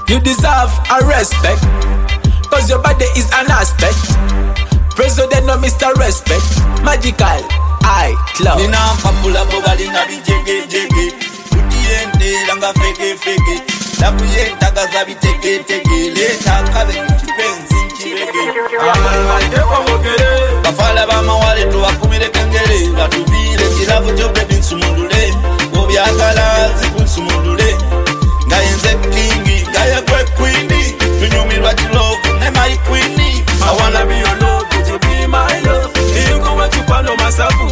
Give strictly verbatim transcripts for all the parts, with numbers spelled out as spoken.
You deserve a respect, cause your body is an aspect. President no Mister Respect, magical, I cloud. Nina papula bobali na bijege jege. Utiende langa feke feke. Labuye tagaza biteke teke. Leta kabe kipenzi nchirege. Alright, ewa wogere. Bafala bama wale tuwa kumile kengele. Batubile kilabu jobe binsumundule. Obya kala zikunsumundule. Ngayenze kingi, gaya kwe queenie. Tunyumirwa chilovu, ne my queenie. I wanna be your love, would you be my love? You go what you pano masabu.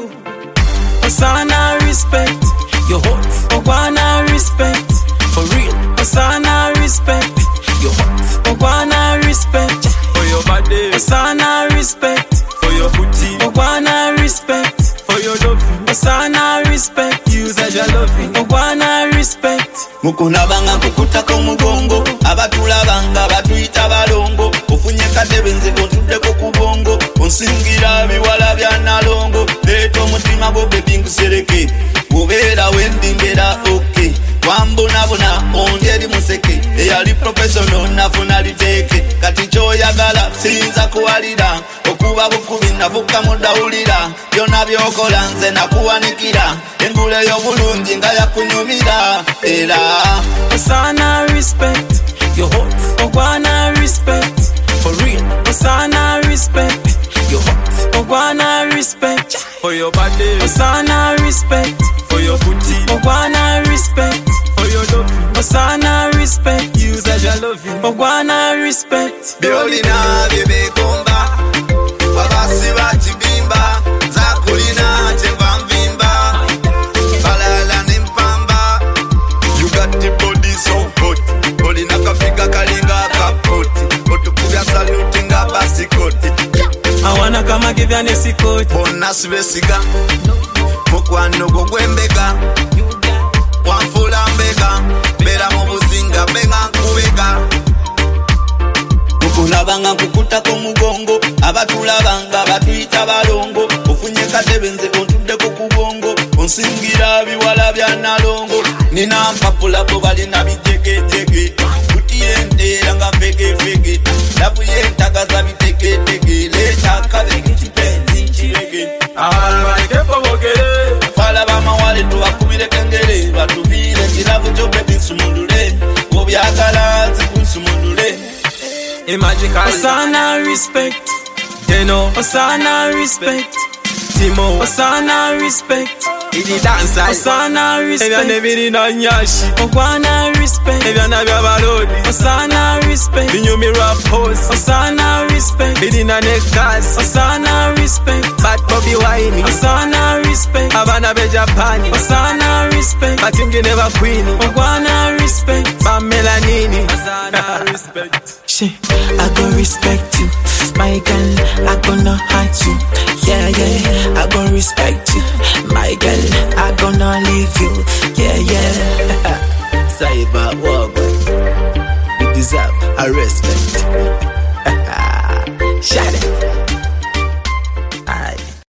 Osana respect, your hot. Ogwana respect, for real. Osana respect, your hot. Ogwana respect, for your body. Osana respect, for your booty. Ogwana respect, for your love. Osana respect, you that you love. Ogwana respect. Mukuna banga kukuta kumugongo. Abatula banga batuita balongo. Ofunye katebe nze kontudde ko kubongo. Onsingira biwala bya nalongo. Leto mutima go baby ngusereke. Ubera wendingera okay. Wambona bona onderi museke. Eyali professional nafuna liteke. Kati choyagala sinza kuwalira. Okuba bukubi navuka mudawulira. Byonna byokola nze nakuwanikira. Engule y'obulungi nga yakunyumira. Era Osana respect, your hot. Ogwana respect, for real. Osana respect, your hot. Ogwana respect, for your body. Osana respect, for your booty. Ogwana respect, for your love. Osana respect, you that you love. Ogwana respect. Biolina bebe komba. Babasi bachibimba. Zakulina chemba mvimba. Balala nimpamba. You got the body so hot. Olina kafika kalinga kapoti. Otukubya saluti nga basikoti. I wanna come and give you a nesikoti. Bona sibesiga. Mukwano go gwembega. Wanfula mbega. Bera mubuzinga benga nkubega. Mukuna banga kukuta ko mugongo. Abatula banga batuita balongo. Ofunye katebe nze kontudde ko kubongo. Onsingira biwala bya nalongo. Nina mpapula bobali na bijege jege. Utiende langa fege fege. Labuye tagaza biteke teke. Leta kabe kipenzi nchirege. Alright, ewa wogere. Fala bama wale tuwa kumile kengele. Batubile kilabu jobe binsumundule. Obyakala zikunsumundule. Magical. Osana respect, Deno. Osana respect, Timo. Osana respect, Idi dancer. Osana respect, Ebyana biri na nyashi. Ogwana respect, Ebyana bya balodi. Osana respect, Binyumi rap pose. Osana respect, Bidi na nekas. Osana respect, Bad Bobby Wine. Osana respect, Abana be Japani. Osana respect, Batingi never queen. Ogwana respect, Pamela Nini. Osana respect. I gon' respect you, my girl, I gonna hurt you. Yeah, yeah, I gon' respect you, my girl, I gonna leave you. Yeah, yeah. Cyber Warboy, you deserve a respect. Shut it.